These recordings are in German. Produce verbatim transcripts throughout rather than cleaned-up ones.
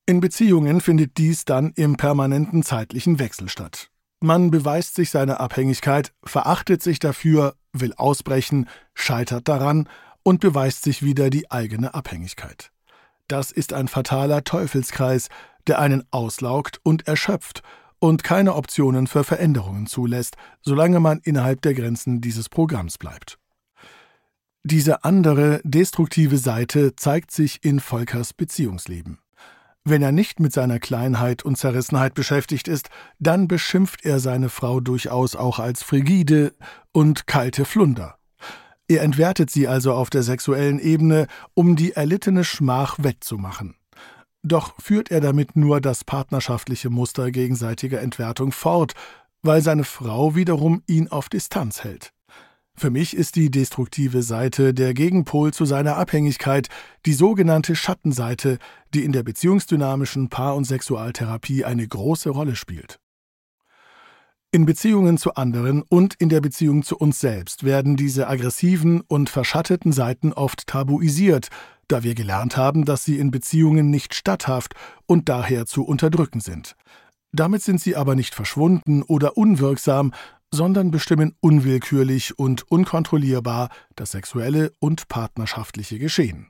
In Beziehungen findet dies dann im permanenten zeitlichen Wechsel statt. Man beweist sich seine Abhängigkeit, verachtet sich dafür, will ausbrechen, scheitert daran und beweist sich wieder die eigene Abhängigkeit. Das ist ein fataler Teufelskreis, der einen auslaugt und erschöpft und keine Optionen für Veränderungen zulässt, solange man innerhalb der Grenzen dieses Programms bleibt. Diese andere, destruktive Seite zeigt sich in Volkers Beziehungsleben. Wenn er nicht mit seiner Kleinheit und Zerrissenheit beschäftigt ist, dann beschimpft er seine Frau durchaus auch als frigide und kalte Flunder. Er entwertet sie also auf der sexuellen Ebene, um die erlittene Schmach wettzumachen. Doch führt er damit nur das partnerschaftliche Muster gegenseitiger Entwertung fort, weil seine Frau wiederum ihn auf Distanz hält. Für mich ist die destruktive Seite der Gegenpol zu seiner Abhängigkeit, die sogenannte Schattenseite, die in der beziehungsdynamischen Paar- und Sexualtherapie eine große Rolle spielt. In Beziehungen zu anderen und in der Beziehung zu uns selbst werden diese aggressiven und verschatteten Seiten oft tabuisiert, da wir gelernt haben, dass sie in Beziehungen nicht statthaft und daher zu unterdrücken sind. Damit sind sie aber nicht verschwunden oder unwirksam, sondern bestimmen unwillkürlich und unkontrollierbar das sexuelle und partnerschaftliche Geschehen.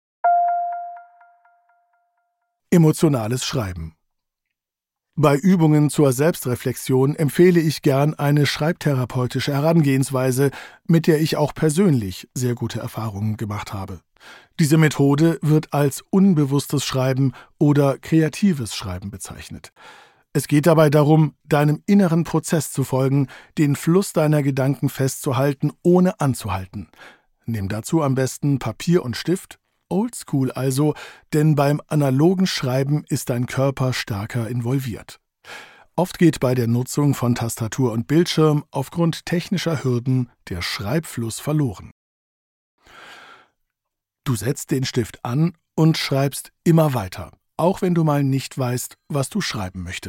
Emotionales Schreiben. Bei Übungen zur Selbstreflexion empfehle ich gern eine schreibtherapeutische Herangehensweise, mit der ich auch persönlich sehr gute Erfahrungen gemacht habe. Diese Methode wird als unbewusstes Schreiben oder kreatives Schreiben bezeichnet. Es geht dabei darum, deinem inneren Prozess zu folgen, den Fluss deiner Gedanken festzuhalten, ohne anzuhalten. Nimm dazu am besten Papier und Stift, oldschool also, denn beim analogen Schreiben ist dein Körper stärker involviert. Oft geht bei der Nutzung von Tastatur und Bildschirm aufgrund technischer Hürden der Schreibfluss verloren. Du setzt den Stift an und schreibst immer weiter, auch wenn du mal nicht weißt, was du schreiben möchtest.